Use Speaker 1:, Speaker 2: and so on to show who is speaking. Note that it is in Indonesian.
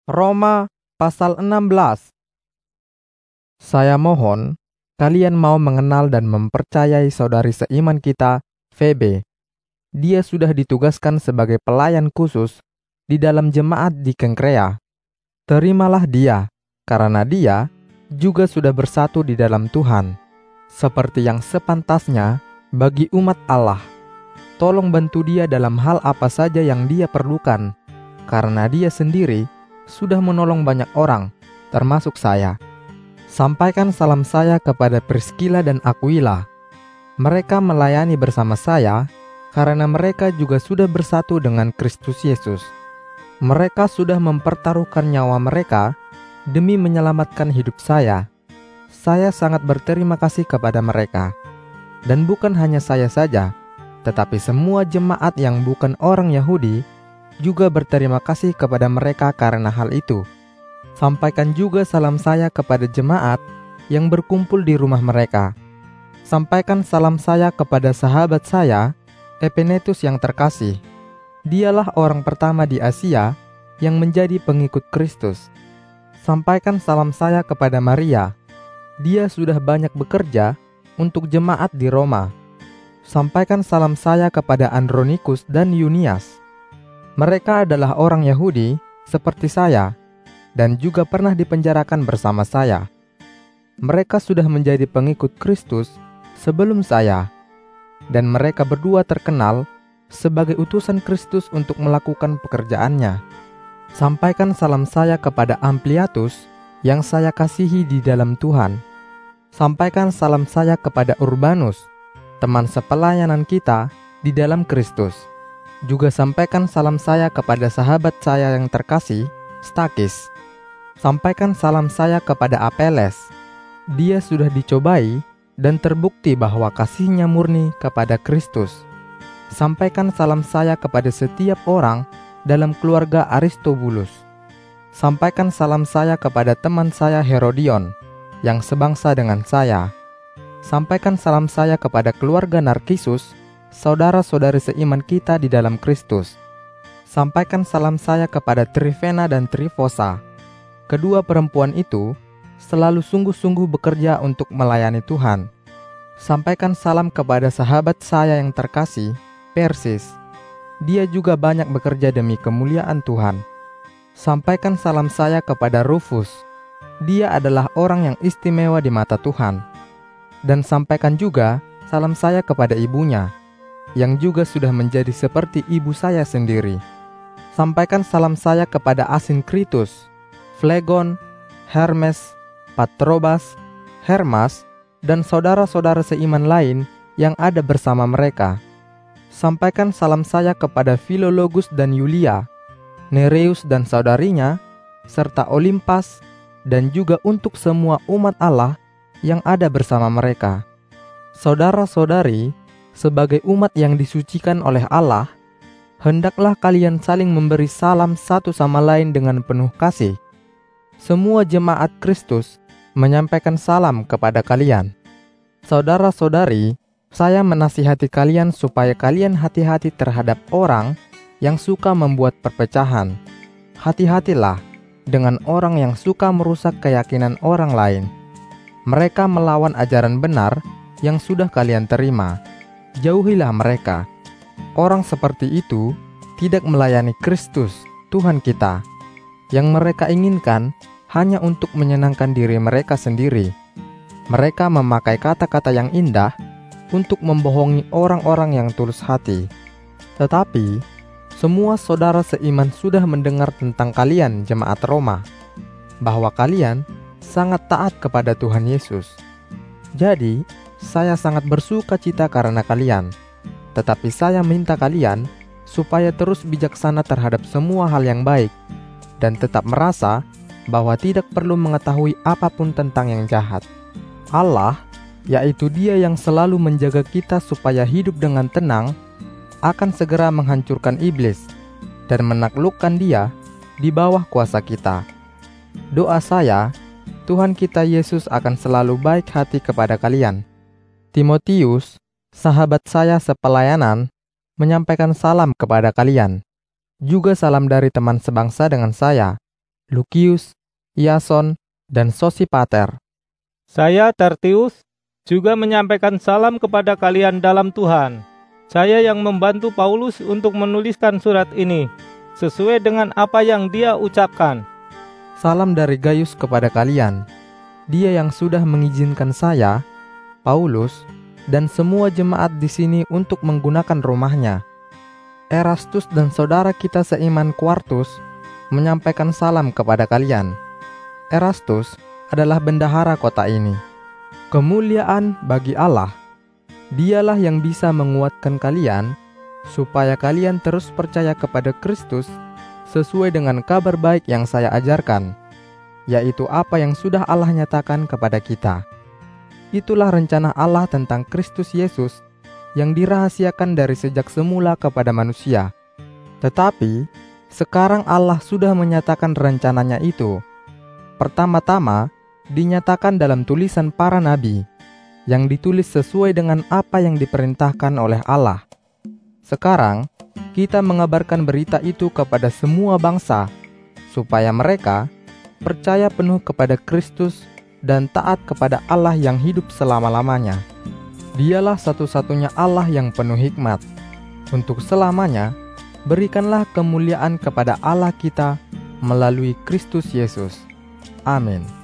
Speaker 1: Roma pasal 16. Saya mohon kalian mau mengenal dan mempercayai saudari seiman kita, Febe. Dia sudah ditugaskan sebagai pelayan khusus di dalam jemaat di Kengkrea. Terimalah dia, karena dia juga sudah bersatu di dalam Tuhan, seperti yang sepantasnya bagi umat Allah. Tolong bantu dia dalam hal apa saja yang dia perlukan, karena dia sendiri sudah menolong banyak orang, termasuk saya. Sampaikan salam saya kepada Priscilla dan Aquila. Mereka melayani bersama saya karena mereka juga sudah bersatu dengan Kristus Yesus. Mereka sudah mempertaruhkan nyawa mereka demi menyelamatkan hidup saya. Saya sangat berterima kasih kepada mereka. Dan bukan hanya saya saja, tetapi semua jemaat yang bukan orang Yahudi juga berterima kasih kepada mereka karena hal itu. Sampaikan juga salam saya kepada jemaat yang berkumpul di rumah mereka. Sampaikan salam saya kepada sahabat saya, Epenetus yang terkasih. Dialah orang pertama di Asia yang menjadi pengikut Kristus. Sampaikan salam saya kepada Maria. Dia sudah banyak bekerja untuk jemaat di Roma. Sampaikan salam saya kepada Andronikus dan Yunias. Mereka adalah orang Yahudi seperti saya dan juga pernah dipenjarakan bersama saya. Mereka sudah menjadi pengikut Kristus sebelum saya, dan mereka berdua terkenal sebagai utusan Kristus untuk melakukan pekerjaannya. Sampaikan salam saya kepada Ampliatus yang saya kasihi di dalam Tuhan. Sampaikan salam saya kepada Urbanus, teman sepelayanan kita di dalam Kristus. Juga sampaikan salam saya kepada sahabat saya yang terkasih, Stakis. Sampaikan salam saya kepada Apeles. Dia sudah dicobai dan terbukti bahwa kasihnya murni kepada Kristus. Sampaikan salam saya kepada setiap orang dalam keluarga Aristobulus. Sampaikan salam saya kepada teman saya Herodion yang sebangsa dengan saya. Sampaikan salam saya kepada keluarga Narkisus, saudara-saudari seiman kita di dalam Kristus. Sampaikan salam saya kepada Trifena dan Trifosa. Kedua perempuan itu selalu sungguh-sungguh bekerja untuk melayani Tuhan. Sampaikan salam kepada sahabat saya yang terkasih, Persis. Dia juga banyak bekerja demi kemuliaan Tuhan. Sampaikan salam saya kepada Rufus. Dia adalah orang yang istimewa di mata Tuhan. Dan sampaikan juga salam saya kepada ibunya, yang juga sudah menjadi seperti ibu saya sendiri. Sampaikan salam saya kepada Asinkritus, Flegon, Hermes, Patrobas, Hermas, dan saudara-saudara seiman lain yang ada bersama mereka. Sampaikan salam saya kepada Filologus dan Yulia, Nereus dan saudarinya, serta Olimpas, dan juga untuk semua umat Allah yang ada bersama mereka. Saudara-saudari, sebagai umat yang disucikan oleh Allah, hendaklah kalian saling memberi salam satu sama lain dengan penuh kasih. Semua jemaat Kristus menyampaikan salam kepada kalian. Saudara-saudari, saya menasihati kalian supaya kalian hati-hati terhadap orang yang suka membuat perpecahan. Hati-hatilah dengan orang yang suka merusak keyakinan orang lain. Mereka melawan ajaran benar yang sudah kalian terima. Jauhilah mereka. Orang seperti itu tidak melayani Kristus, Tuhan kita. Yang mereka inginkan hanya untuk menyenangkan diri mereka sendiri. Mereka memakai kata-kata yang indah untuk membohongi orang-orang yang tulus hati. Tetapi, semua saudara seiman sudah mendengar tentang kalian, jemaat Roma, bahwa kalian sangat taat kepada Tuhan Yesus. Jadi, saya sangat bersuka cita karena kalian. Tetapi saya minta kalian supaya terus bijaksana terhadap semua hal yang baik, dan tetap merasa bahwa tidak perlu mengetahui apapun tentang yang jahat. Allah, yaitu Dia yang selalu menjaga kita supaya hidup dengan tenang, akan segera menghancurkan iblis dan menaklukkan dia di bawah kuasa kita. Doa saya, Tuhan kita Yesus akan selalu baik hati kepada kalian. Timotius, sahabat saya sepelayanan, menyampaikan salam kepada kalian. Juga salam dari teman sebangsa dengan saya, Lukius, Yason, dan Sosipater.
Speaker 2: Saya Tertius juga menyampaikan salam kepada kalian dalam Tuhan. Saya yang membantu Paulus untuk menuliskan surat ini, sesuai dengan apa yang dia ucapkan.
Speaker 1: Salam dari Gaius kepada kalian. Dia yang sudah mengizinkan saya, Paulus, dan semua jemaat di sini untuk menggunakan rumahnya. Erastus dan saudara kita seiman Quartus menyampaikan salam kepada kalian. Erastus adalah bendahara kota ini. Kemuliaan bagi Allah. Dialah yang bisa menguatkan kalian supaya kalian terus percaya kepada Kristus sesuai dengan kabar baik yang saya ajarkan, yaitu apa yang sudah Allah nyatakan kepada kita. Itulah rencana Allah tentang Kristus Yesus yang dirahasiakan dari sejak semula kepada manusia. Tetapi sekarang Allah sudah menyatakan rencananya itu. Pertama-tama dinyatakan dalam tulisan para nabi yang ditulis sesuai dengan apa yang diperintahkan oleh Allah. Sekarang kita mengabarkan berita itu kepada semua bangsa supaya mereka percaya penuh kepada Kristus dan taat kepada Allah yang hidup selama-lamanya. Dialah satu-satunya Allah yang penuh hikmat. Untuk selamanya, berikanlah kemuliaan kepada Allah kita melalui Kristus Yesus. Amin.